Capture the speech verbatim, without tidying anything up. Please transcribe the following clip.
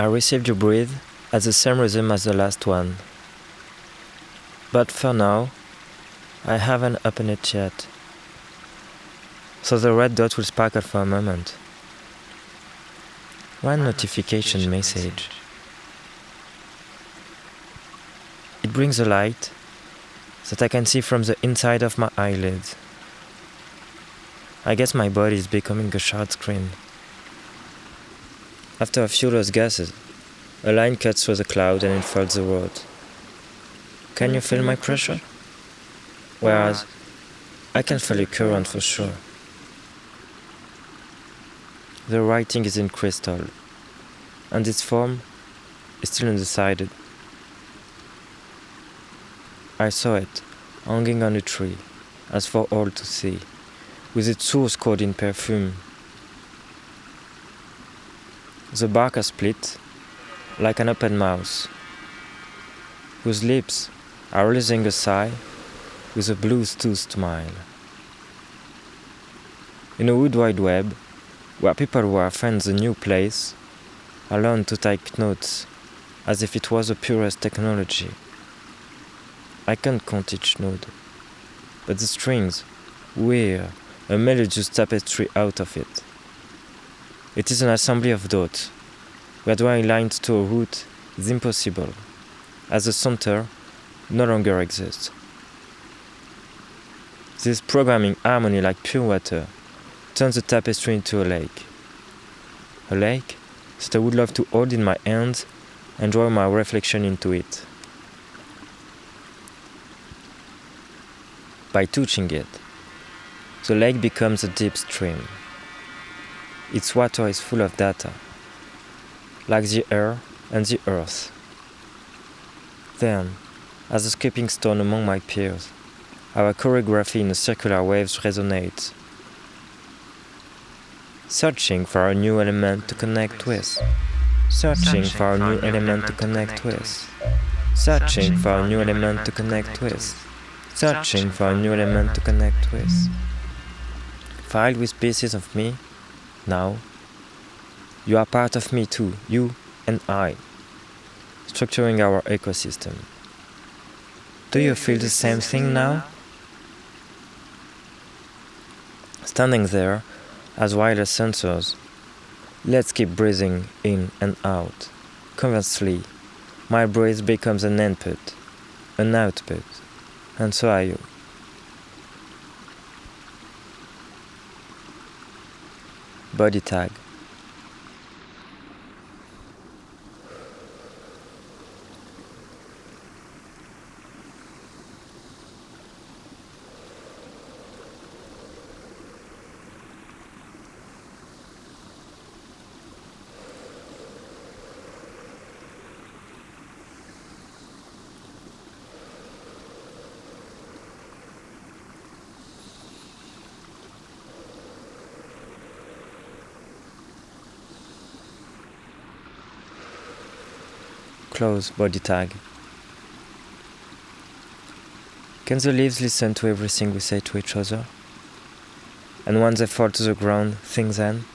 I received your breath at the same rhythm as the last one. But for now, I haven't opened it yet. So the red dot will sparkle for a moment. One notification message. It brings a light that I can see from the inside of my eyelids. I guess my body is becoming a shard screen. After a few lost gases, a line cuts through the cloud and unfolds the road. Can you feel my pressure? Whereas, I can feel your current for sure. The writing is in crystal, and its form is still undecided. I saw it, hanging on a tree, as for all to see, with its source coated in perfume. The bark is split, like an open mouth, whose lips are releasing a sigh with a blues-toothed smile. In a wood wide web, where people who are found the new place, I learned to take notes as if it was the purest technology. I can't count each node, but the strings wear a melodious tapestry out of it. It is an assembly of dots, where drawing lines to a root is impossible, as the center no longer exists. This programming harmony like pure water turns the tapestry into a lake. A lake that I would love to hold in my hands and draw my reflection into it. By touching it, the lake becomes a deep stream. Its water is full of data, like the air and the earth. Then, as a skipping stone among my peers, our choreography in the circular waves resonates, searching for a new element to connect with, searching for a new element to connect with, searching for a new element to connect with, searching for a new element to connect with. Filled with pieces of me, now, you are part of me too, you and I, structuring our ecosystem. Do you feel the same thing now? Standing there, as wireless sensors, let's keep breathing in and out. Conversely, my breath becomes an input, an output, and so are you. Body tag. Close body tag. Can the leaves listen to everything we say to each other? And when they fall to the ground, think then?